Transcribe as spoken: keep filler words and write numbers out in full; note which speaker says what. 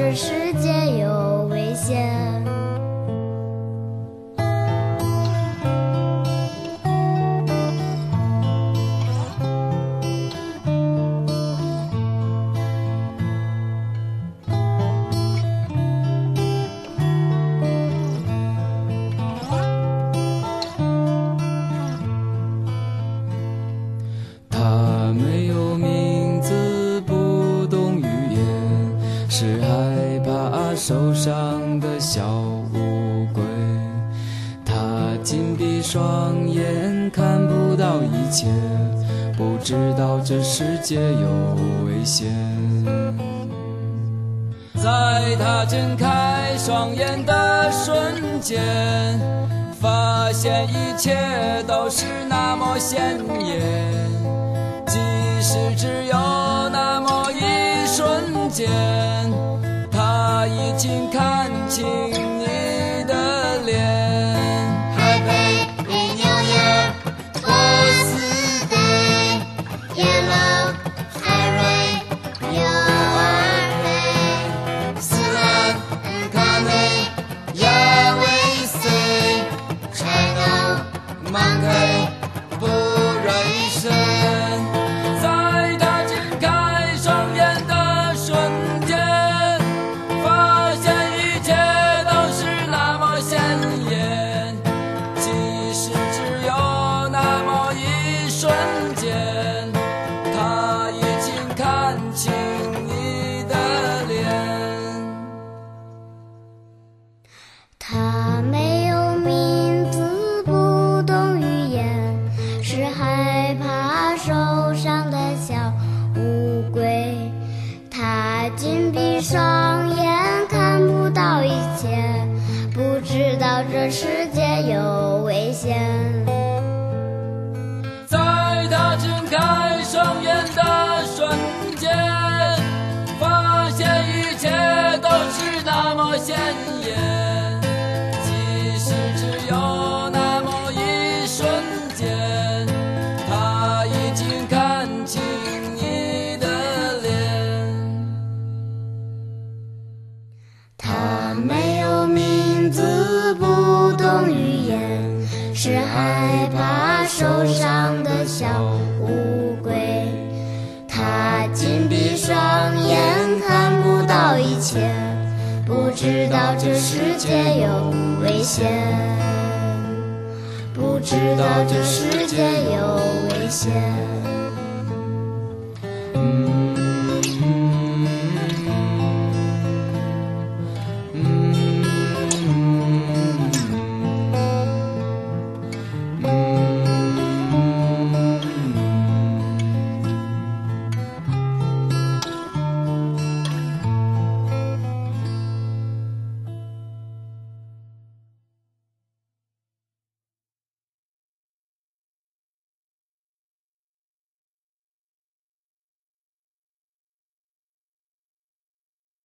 Speaker 1: 这世界有危险。
Speaker 2: 它没有名字，不懂语言，是害怕受伤的小乌龟。它紧闭双眼，看不到一切，不知道这世界有危险。在它睁开双眼的瞬间，发现一切都是那么显眼。即使只有那么一瞬间，他已经看清你的脸。
Speaker 3: Happy New Year, birthday, yellow, Harry, you are me. 斯兰卡内亚维塞 ，China monkey 不瑞生。
Speaker 1: 它没有名字，不懂语言，是害怕受伤的小乌龟。它紧闭双眼，看不到一切，不知道这世界有危险。
Speaker 2: 在它睁开双眼的瞬间，发现一切都是那么显眼。
Speaker 1: 它没有名字，不懂语言，是害怕受伤的小乌龟。它紧闭双眼，看不到一切，不知道这世界有危险，不知道这世界有